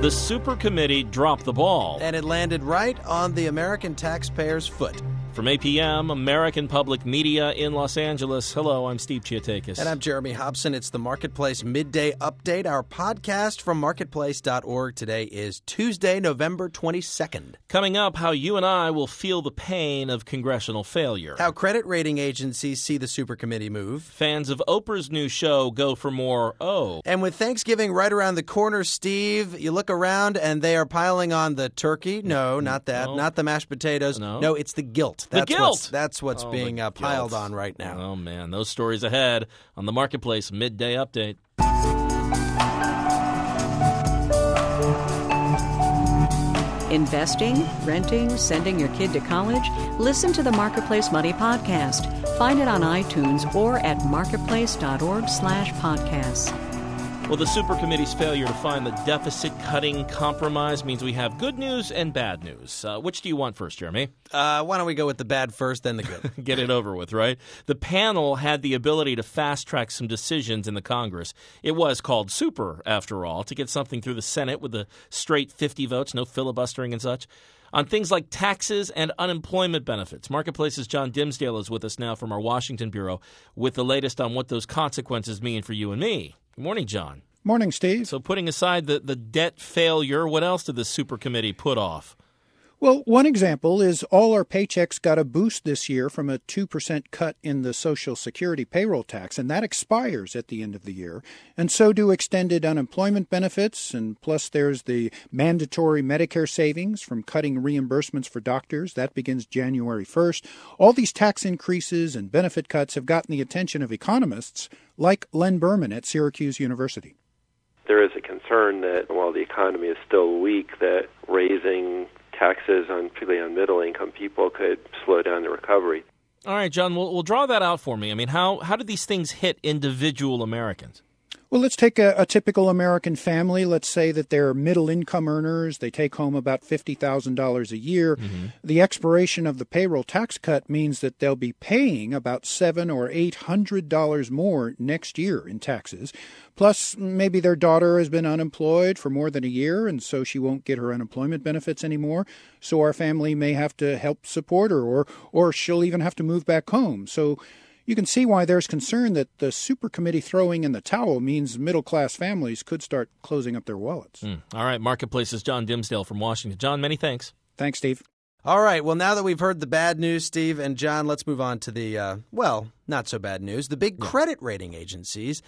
The super committee dropped the ball. And it landed right on the American taxpayer's foot. From APM, American Public Media in Los Angeles. Hello, I'm Steve Chiatakis. And I'm Jeremy Hobson. It's the Marketplace Midday Update, our podcast from marketplace.org. Today is Tuesday, November 22nd. Coming up, how you and I will feel the pain of congressional failure. How credit rating agencies see the super committee move. Fans of Oprah's new show go for more O. And with Thanksgiving right around the corner, Steve, you look around and they are piling on the turkey. No, not that. Not the mashed potatoes. No, it's the guilt. That's what's being piled on right now. Oh, man. Those stories ahead on the Marketplace Midday Update. Investing, renting, sending your kid to college? Listen to the Marketplace Money Podcast. Find it on iTunes or at marketplace.org/podcasts. Well, the super committee's failure to find the deficit-cutting compromise means we have good news and bad news. Which do you want first, Jeremy? Why don't we go with the bad first, then the good? Get it over with, right? The panel had the ability to fast-track some decisions in the Congress. It was called super, after all, to get something through the Senate with a straight 50 votes, no filibustering and such. On things like taxes and unemployment benefits. Marketplace's John Dimsdale is with us now from our Washington Bureau with the latest on what those consequences mean for you and me. Good morning, John. Morning, Steve. So putting aside the debt failure, what else did the super committee put off? Well, one example is all our paychecks got a boost this year from a 2% cut in the Social Security payroll tax, and that expires at the end of the year. And so do extended unemployment benefits, and plus there's the mandatory Medicare savings from cutting reimbursements for doctors. That begins January 1st. All these tax increases and benefit cuts have gotten the attention of economists like Len Berman at Syracuse University. There is a concern that while the economy is still weak, that raising taxes, particularly on middle-income people, could slow down the recovery. All right, John, we'll draw that out for me. I mean, how do these things hit individual Americans? Well, let's take a typical American family. Let's say that they're middle-income earners. They take home about $50,000 a year. Mm-hmm. The expiration of the payroll tax cut means that they'll be paying about $700 or $800 more next year in taxes. Plus, maybe their daughter has been unemployed for more than a year, and so she won't get her unemployment benefits anymore. So our family may have to help support her, or she'll even have to move back home. So you can see why there's concern that the super committee throwing in the towel means middle-class families could start closing up their wallets. All right, Marketplace's John Dimsdale from Washington. John, many thanks. Thanks, Steve. All right, well, now that we've heard the bad news, Steve and John, let's move on to the, not so bad news. The big credit rating agencies,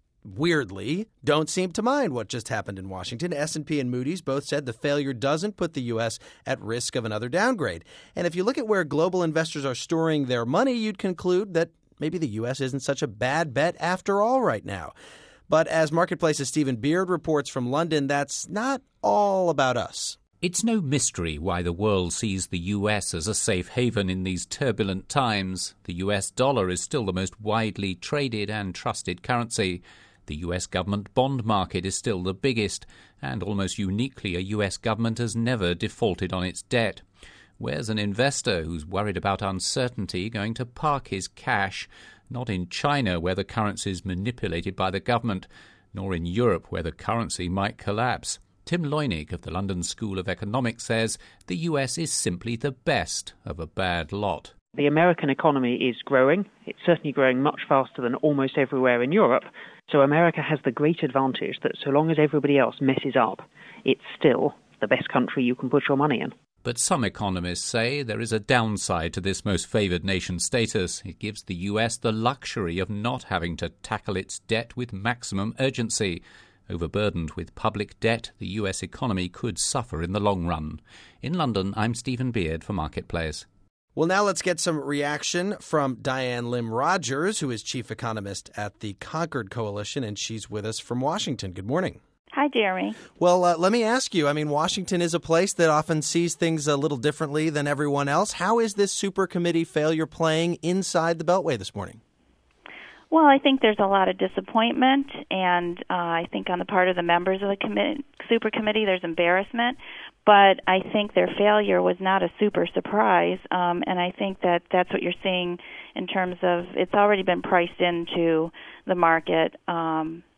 weirdly, don't seem to mind what just happened in Washington. S&P and Moody's both said the failure doesn't put the U.S. at risk of another downgrade. And if you look at where global investors are storing their money, you'd conclude that maybe the U.S. isn't such a bad bet after all right now. But as Marketplace's Stephen Beard reports from London, that's not all about us. It's no mystery why the world sees the U.S. as a safe haven in these turbulent times. The U.S. dollar is still the most widely traded and trusted currency. The U.S. government bond market is still the biggest, and almost uniquely a U.S. government has never defaulted on its debt. Where's an investor who's worried about uncertainty going to park his cash? Not in China, where the currency is manipulated by the government, nor in Europe, where the currency might collapse. Tim Leunig of the London School of Economics says the US is simply the best of a bad lot. The American economy is growing. It's certainly growing much faster than almost everywhere in Europe. So America has the great advantage that so long as everybody else messes up, it's still the best country you can put your money in. But some economists say there is a downside to this most favoured nation status. It gives the US the luxury of not having to tackle its debt with maximum urgency. Overburdened with public debt, the US economy could suffer in the long run. In London, I'm Stephen Beard for Marketplace. Well, now let's get some reaction from Diane Lim Rogers, who is chief economist at the Concord Coalition, and she's with us from Washington. Good morning. Hi, Jeremy. Well, let me ask you, Washington is a place that often sees things a little differently than everyone else. How is this super committee failure playing inside the Beltway this morning? Well, I think there's a lot of disappointment, and I think on the part of the members of the super committee, there's embarrassment. But I think their failure was not a super surprise, and I think that that's what you're seeing in terms of it's already been priced into the market.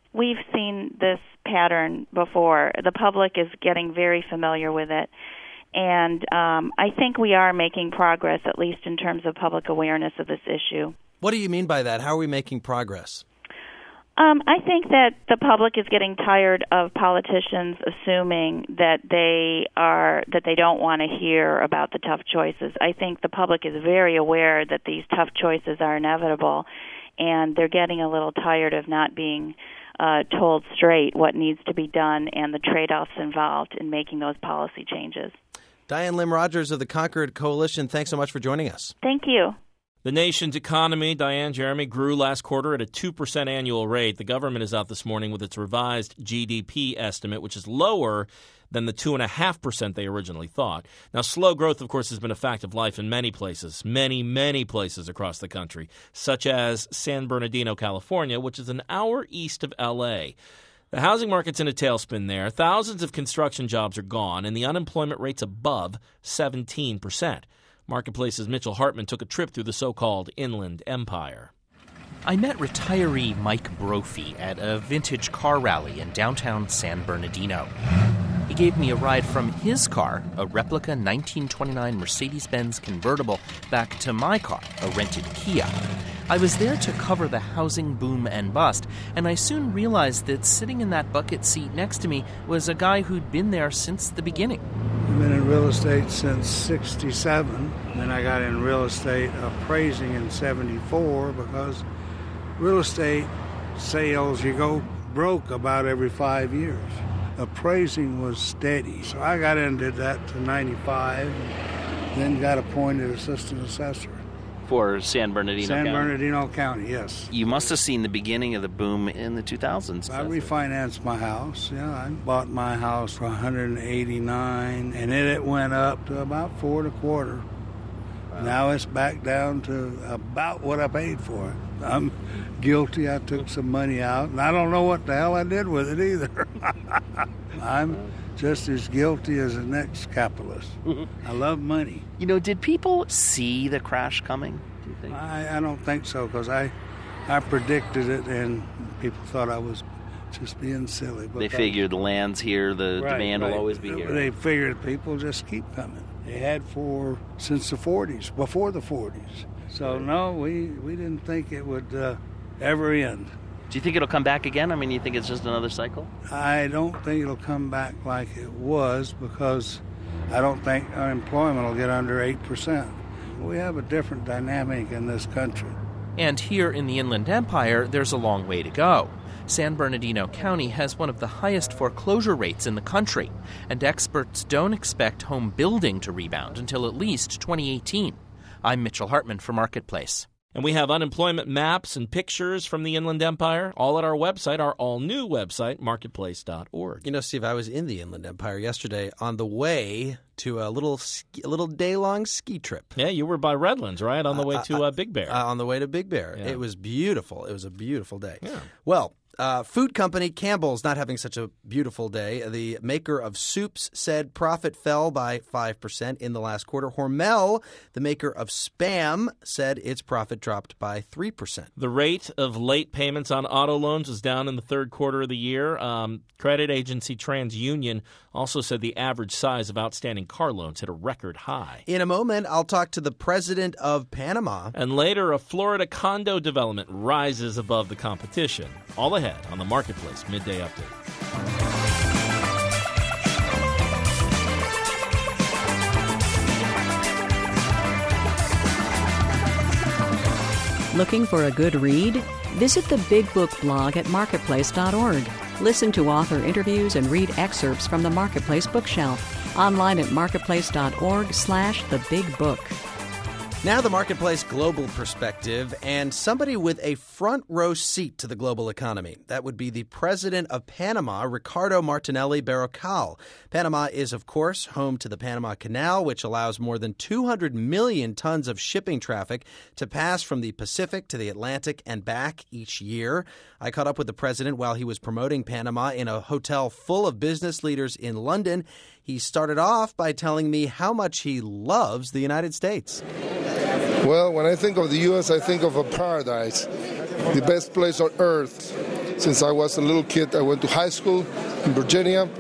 we've seen this pattern before. The public is getting very familiar with it. And I think we are making progress, at least in terms of public awareness of this issue. What do you mean by that? How are we making progress? I think that the public is getting tired of politicians assuming that they don't want to hear about the tough choices. I think the public is very aware that these tough choices are inevitable, and they're getting a little tired of not being told straight what needs to be done and the trade-offs involved in making those policy changes. Diane Lim Rogers of the Concord Coalition, thanks so much for joining us. Thank you. The nation's economy, Diane, Jeremy, grew last quarter at a 2% annual rate. The government is out this morning with its revised GDP estimate, which is lower than the 2.5% they originally thought. Now, slow growth, of course, has been a fact of life in many places, many places across the country, such as San Bernardino, California, which is an hour east of L.A. The housing market's in a tailspin there. Thousands of construction jobs are gone, and the unemployment rate's above 17%. Marketplace's Mitchell Hartman took a trip through the so-called Inland Empire. I met retiree Mike Brophy at a vintage car rally in downtown San Bernardino. He gave me a ride from his car, a replica 1929 Mercedes-Benz convertible, back to my car, a rented Kia. I was there to cover the housing boom and bust, and I soon realized that sitting in that bucket seat next to me was a guy who'd been there since the beginning. I've been in real estate since '67. Then I got in real estate appraising in '74 because real estate sales, you go broke about every 5 years. Appraising was steady. So I got into that to 95, then got appointed assistant assessor. For San Bernardino County? San Bernardino County, yes. You must have seen the beginning of the boom in the 2000s. I refinanced my house. Yeah, I bought my house for $189, and then it went up to about $4.25. Wow. Now it's back down to about what I paid for it. I'm guilty. I took some money out, and I don't know what the hell I did with it either. I'm just as guilty as the next capitalist. I love money. You know, did people see the crash coming, do you think? I don't think so, because I predicted it, and people thought I was just being silly. They figured the land's here, the demand will always be here. They figured people just keep coming. They had since the 40s, before the 40s. So, no, we didn't think it would ever end. Do you think it'll come back again? I mean, you think it's just another cycle? I don't think it'll come back like it was, because I don't think unemployment will get under 8%. We have a different dynamic in this country. And here in the Inland Empire, there's a long way to go. San Bernardino County has one of the highest foreclosure rates in the country, and experts don't expect home building to rebound until at least 2018. I'm Mitchell Hartman for Marketplace. And we have unemployment maps and pictures from the Inland Empire all at our website, our all-new website, marketplace.org. You know, Steve, I was in the Inland Empire yesterday on the way to a little day-long ski trip. Yeah, you were by Redlands, right, on the way to Big Bear. On the way to Big Bear. Yeah. It was beautiful. It was a beautiful day. Yeah. Well, food company Campbell's not having such a beautiful day. The maker of soups said profit fell by 5% in the last quarter. Hormel, the maker of Spam, said its profit dropped by 3%. The rate of late payments on auto loans was down in the third quarter of the year. Credit agency TransUnion also said the average size of outstanding car loans hit a record high. In a moment, I'll talk to the president of Panama. And later, a Florida condo development rises above the competition. All ahead on the Marketplace Midday Update. Looking for a good read? Visit the Big Book blog at marketplace.org. Listen to author interviews and read excerpts from the Marketplace bookshelf. Online at marketplace.org/thebigbook. Now the Marketplace global perspective and somebody with a front row seat to the global economy. That would be the president of Panama, Ricardo Martinelli Berrocal. Panama is, of course, home to the Panama Canal, which allows more than 200 million tons of shipping traffic to pass from the Pacific to the Atlantic and back each year. I caught up with the president while he was promoting Panama in a hotel full of business leaders in London. He started off by telling me how much he loves the United States. Well, when I think of the U.S., I think of a paradise, the best place on earth. Since I was a little kid, I went to high school in Virginia,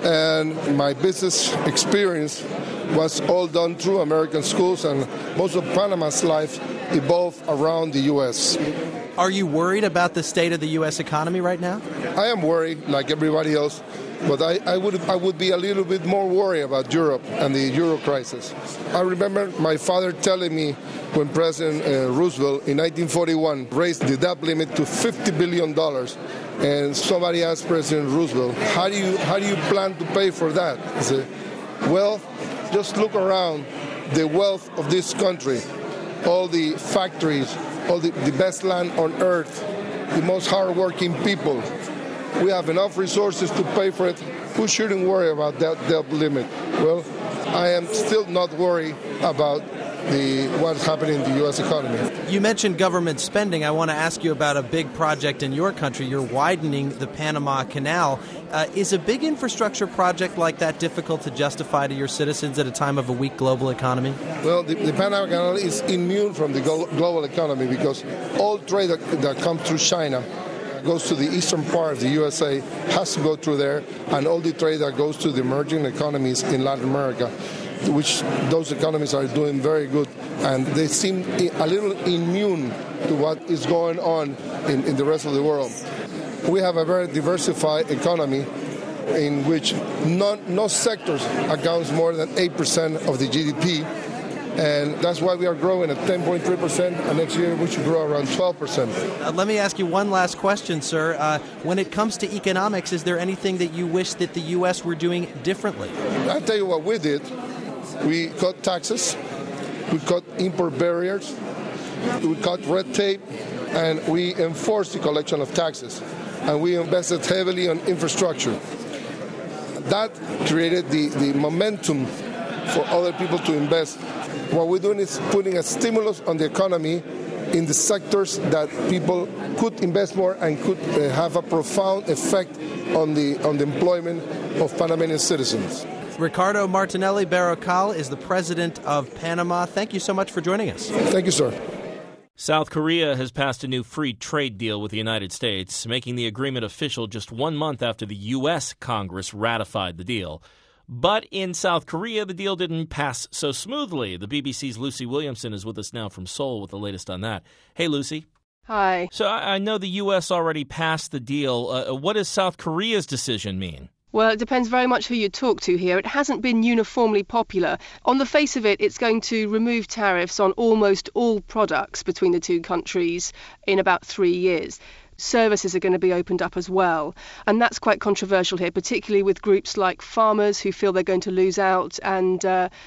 and my business experience was all done through American schools, and most of Panama's life evolved around the U.S. Are you worried about the state of the U.S. economy right now? I am worried, like everybody else, but I would be a little bit more worried about Europe and the Euro crisis. I remember my father telling me when President Roosevelt in 1941 raised the debt limit to $50 billion, and somebody asked President Roosevelt, how do you plan to pay for that? He said, well, just look around the wealth of this country, all the factories, all the best land on earth, the most hardworking people. We have enough resources to pay for it. Who shouldn't worry about that debt limit? Well, I am still not worried about what's happening in the U.S. economy. You mentioned government spending. I want to ask you about a big project in your country. You're widening the Panama Canal. Is a big infrastructure project like that difficult to justify to your citizens at a time of a weak global economy? Well, the Panama Canal is immune from the global economy because all trade that comes through China goes to the eastern part of the USA, has to go through there, and all the trade that goes to the emerging economies in Latin America, which those economies are doing very good, and they seem a little immune to what is going on in the rest of the world. We have a very diversified economy in which no sectors accounts more than 8% of the GDP, and that's why we are growing at 10.3%, and next year we should grow around 12%. Let me ask you one last question, sir. When it comes to economics, is there anything that you wish that the U.S. were doing differently? I'll tell you what we did. We cut taxes, we cut import barriers, we cut red tape, and we enforced the collection of taxes. And we invested heavily on infrastructure. That created the momentum for other people to invest. What we're doing is putting a stimulus on the economy in the sectors that people could invest more and could have a profound effect on the employment of Panamanian citizens. Ricardo Martinelli Berrocal is the president of Panama. Thank you so much for joining us. Thank you, sir. South Korea has passed a new free trade deal with the United States, making the agreement official just 1 month after the U.S. Congress ratified the deal. But in South Korea, the deal didn't pass so smoothly. The BBC's Lucy Williamson is with us now from Seoul with the latest on that. Hey, Lucy. Hi. So I know the U.S. already passed the deal. What does South Korea's decision mean? Well, it depends very much who you talk to here. It hasn't been uniformly popular. On the face of it, it's going to remove tariffs on almost all products between the two countries in about 3 years. Services are going to be opened up as well. And that's quite controversial here, particularly with groups like farmers who feel they're going to lose out and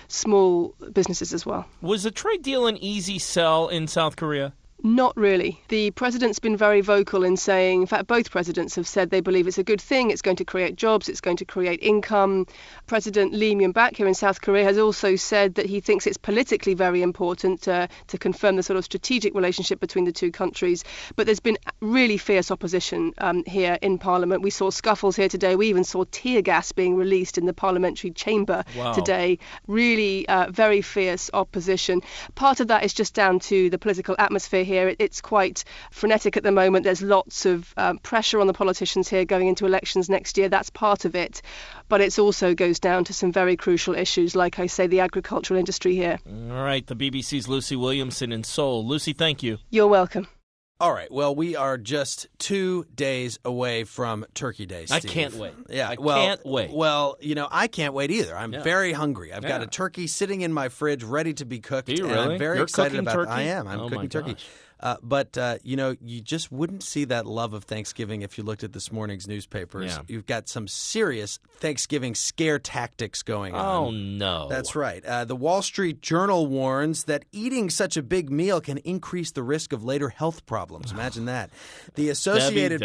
small businesses as well. Was the trade deal an easy sell in South Korea? Not really. The president's been very vocal in saying, in fact, both presidents have said they believe it's a good thing, it's going to create jobs, it's going to create income. President Lee Myung-bak here in South Korea has also said that he thinks it's politically very important to confirm the sort of strategic relationship between the two countries. But there's been really fierce opposition here in Parliament. We saw scuffles here today. We even saw tear gas being released in the parliamentary chamber today. Really very fierce opposition. Part of that is just down to the political atmosphere here. It's quite frenetic at the moment. There's lots of pressure on the politicians here going into elections next year. That's part of it. But it also goes down to some very crucial issues, like I say, the agricultural industry here. All right. The BBC's Lucy Williamson in Seoul. Lucy, thank you. You're welcome. All right. Well, we are just 2 days away from Turkey Day, Steve. I can't wait. Yeah, I can't wait. Well, I can't wait either. I'm very hungry. I've got a turkey sitting in my fridge ready to be cooked. Do you really? And I'm very You're excited cooking about turkey? it. I am. I'm cooking turkey. Gosh. But you just wouldn't see that love of Thanksgiving if you looked at this morning's newspapers. Yeah. You've got some serious Thanksgiving scare tactics going on. Oh, no. That's right. The Wall Street Journal warns that eating such a big meal can increase the risk of later health problems. Imagine that. The Associated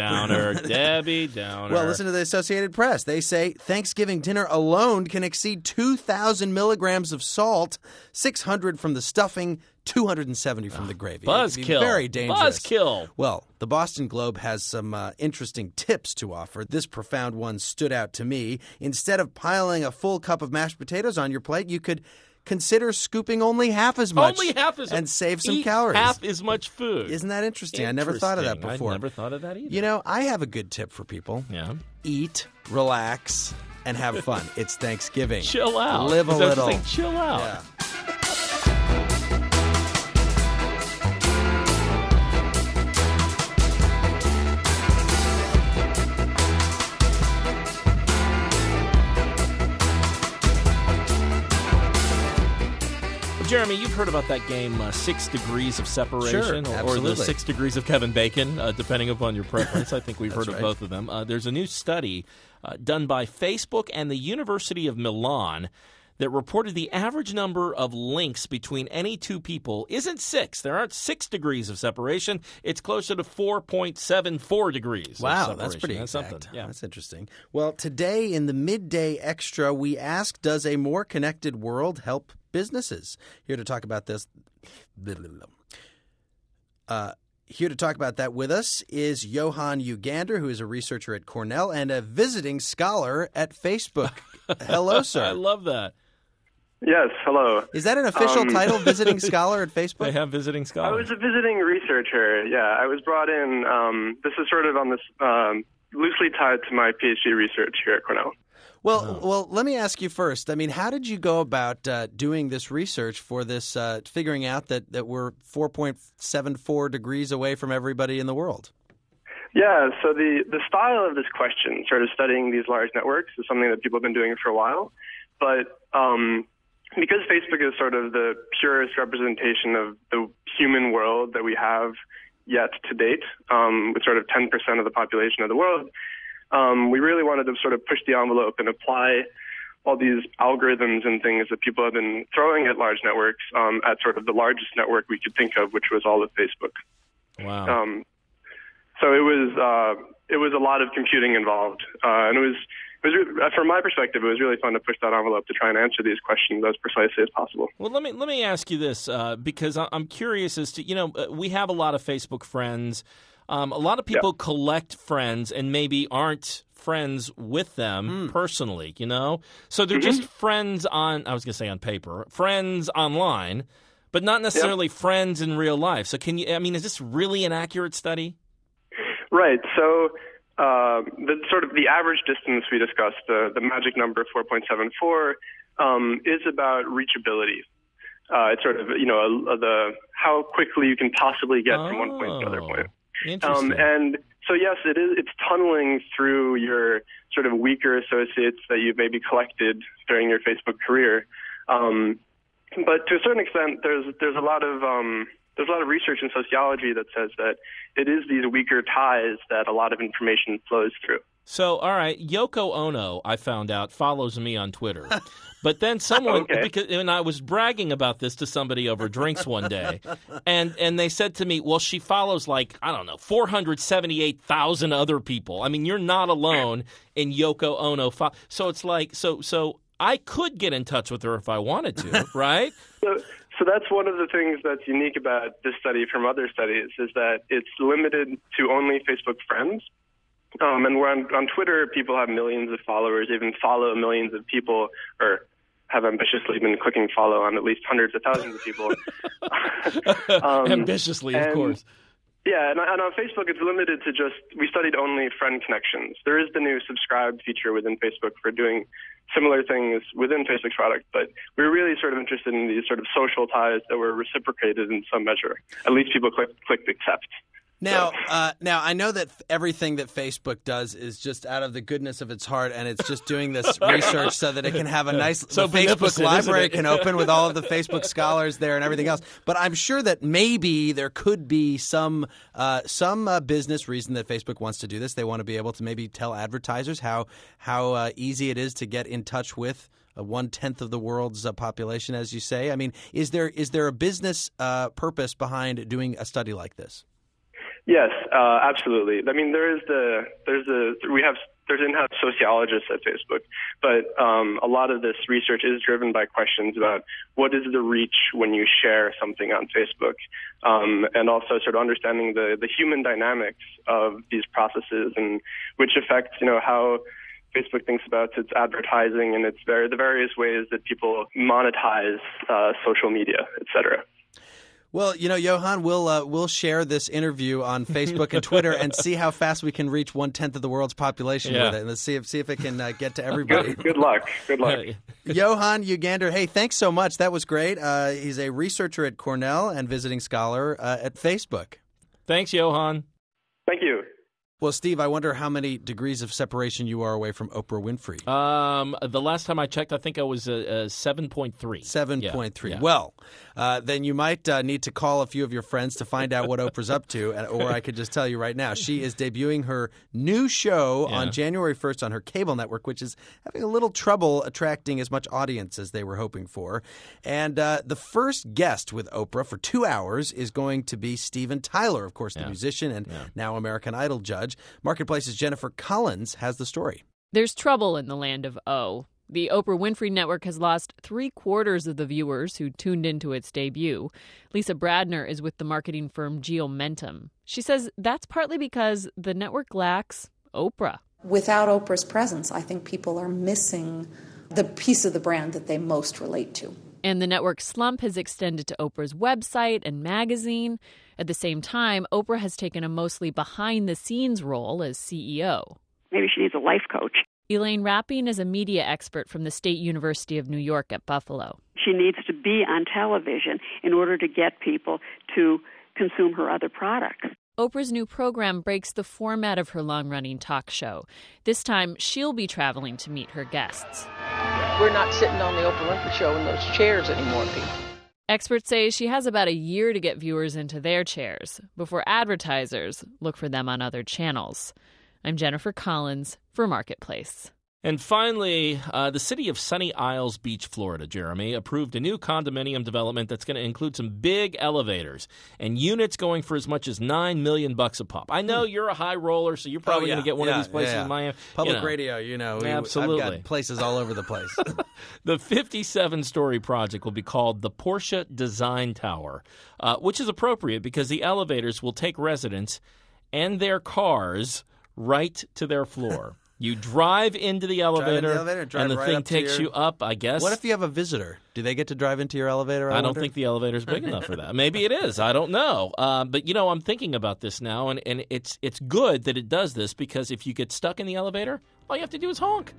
Debbie Downer. Well, listen to the Associated Press. They say Thanksgiving dinner alone can exceed 2,000 milligrams of salt, 600 from the stuffing, 270 from the gravy. Buzzkill. Very dangerous. Buzzkill. Well, the Boston Globe has some interesting tips to offer. This profound one stood out to me. Instead of piling a full cup of mashed potatoes on your plate, you could consider scooping only half as much. Only half as and save some eat calories. half as much food. Isn't that interesting? I never thought of that before. I never thought of that either. You know, I have a good tip for people. Yeah. Eat, relax, and have fun. It's Thanksgiving. Chill out. Live a little. Chill out. Yeah. Jeremy, you've heard about that game, 6 Degrees of Separation, Sure, or the 6 Degrees of Kevin Bacon, depending upon your preference. I think we've heard of both of them. There's a new study done by Facebook and the University of Milan that reported the average number of links between any two people isn't 6. There aren't 6 degrees of separation. It's closer to 4.74 degrees. Wow, that's pretty exact. exact. Something. Yeah. That's interesting. Well, today in the Midday Extra, we ask, does a more connected world help businesses? Here to talk about this. Here to talk about that with us is Johan Ugander, who is a researcher at Cornell and a visiting scholar at Facebook. Hello, sir. I love that. Yes, hello. Is that an official title, visiting scholar at Facebook? They have visiting scholars. I was a visiting researcher, yeah. I was brought in, this is sort of on this, loosely tied to my PhD research here at Cornell. Well, let me ask you first. I mean, how did you go about doing this research for this, figuring out that we're 4.74 degrees away from everybody in the world? Yeah, so the style of this question, sort of studying these large networks, is something that people have been doing for a while. But because Facebook is sort of the purest representation of the human world that we have yet to date, with sort of 10% of the population of the world, we really wanted to sort of push the envelope and apply all these algorithms and things that people have been throwing at large networks at sort of the largest network we could think of, which was all of Facebook. Wow. So it was a lot of computing involved, and it was from my perspective, it was really fun to push that envelope to try and answer these questions as precisely as possible. Well, let me ask you this, because I'm curious as to, we have a lot of Facebook friends. A lot of people collect friends and maybe aren't friends with them personally, So they're just friends on, I was going to say on paper, friends online, but not necessarily friends in real life. So is this really an accurate study? Right. So the average distance we discussed, the magic number 4.74, is about reachability. It's sort of, how quickly you can possibly get from one point to another point. Interesting. And so, yes, it's tunneling through your sort of weaker associates that you've maybe collected during your Facebook career. But to a certain extent, there's a lot of research in sociology that says that it is these weaker ties that a lot of information flows through. So, all right, Yoko Ono, I found out, follows me on Twitter. But then someone, and I was bragging about this to somebody over drinks one day, and they said to me, well, she follows 478,000 other people. I mean, you're not alone in Yoko Ono. So it's like, so I could get in touch with her if I wanted to, right? So that's one of the things that's unique about this study from other studies, is that it's limited to only Facebook friends. And where on Twitter, people have millions of followers, even follow millions of people, or have ambitiously been clicking follow on at least hundreds of thousands of people. Ambitiously, of course. Yeah, and on Facebook, it's limited to we studied only friend connections. There is the new subscribe feature within Facebook for doing similar things within Facebook's product, but we were really sort of interested in these sort of social ties that were reciprocated in some measure. At least people clicked accept. Now I know that everything that Facebook does is just out of the goodness of its heart, and it's just doing this research so that it can have a nice the Facebook library can open with all of the Facebook scholars there and everything else. But I'm sure that maybe there could be some business reason that Facebook wants to do this. They want to be able to maybe tell advertisers how easy it is to get in touch with 1/10 of the world's population, as you say. I mean, is there a business purpose behind doing a study like this? Yes, absolutely. I mean, there's in-house sociologists at Facebook, but a lot of this research is driven by questions about what is the reach when you share something on Facebook, and also sort of understanding the human dynamics of these processes and which affects, how Facebook thinks about its advertising and the various ways that people monetize social media, etc. Well, Johan, we'll share this interview on Facebook and Twitter and see how fast we can reach 1/10 of the world's population with it. And let's see if it can get to everybody. Good luck. Good luck. Johan Ugander, hey, thanks so much. That was great. He's a researcher at Cornell and visiting scholar at Facebook. Thanks, Johan. Thank you. Well, Steve, I wonder how many degrees of separation you are away from Oprah Winfrey. The last time I checked, I think I was 7.3. 7.3. Yeah. Well, then you might need to call a few of your friends to find out what Oprah's up to, or I could just tell you right now. She is debuting her new show on January 1st on her cable network, which is having a little trouble attracting as much audience as they were hoping for. And the first guest with Oprah for 2 hours is going to be Steven Tyler, of course, the musician and now American Idol judge. Marketplace's Jennifer Collins has the story. There's trouble in the land of O. The Oprah Winfrey Network has lost 3/4 of the viewers who tuned into its debut. Lisa Bradner is with the marketing firm Geomentum. She says that's partly because the network lacks Oprah. Without Oprah's presence, I think people are missing the piece of the brand that they most relate to. And the network's slump has extended to Oprah's website and magazine. At the same time, Oprah has taken a mostly behind-the-scenes role as CEO. Maybe she needs a life coach. Elaine Rapping is a media expert from the State University of New York at Buffalo. She needs to be on television in order to get people to consume her other products. Oprah's new program breaks the format of her long-running talk show. This time, she'll be traveling to meet her guests. We're not sitting on the Oprah Winfrey Show in those chairs anymore, people. Experts say she has about a year to get viewers into their chairs before advertisers look for them on other channels. I'm Jennifer Collins for Marketplace. And finally, the city of Sunny Isles Beach, Florida, Jeremy, approved a new condominium development that's going to include some big elevators and units going for as much as $9 million a pop. I know you're a high roller, so you're probably going to get one of these places in Miami. Public radio, absolutely. I've got places all over the place. The 57-story project will be called the Porsche Design Tower, which is appropriate because the elevators will take residents and their cars right to their floor. You drive into the elevator, and the thing takes you up, I guess. What if you have a visitor? Do they get to drive into your elevator? I don't think the elevator's big enough for that. Maybe it is. I don't know. But, I'm thinking about this now, and it's good that it does this because if you get stuck in the elevator, all you have to do is honk.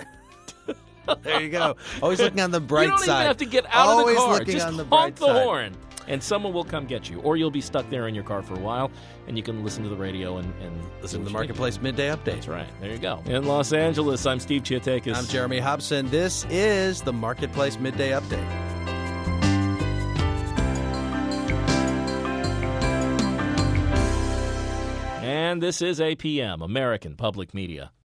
There you go. Always looking on the bright side. You don't even have to get out of the car. Just on the honk the side. horn. And someone will come get you. Or you'll be stuck there in your car for a while, and you can listen to the radio and listen to the Marketplace Midday Update. That's right. There you go. In Los Angeles, I'm Steve Chiatakis. I'm Jeremy Hobson. This is the Marketplace Midday Update. And this is APM, American Public Media.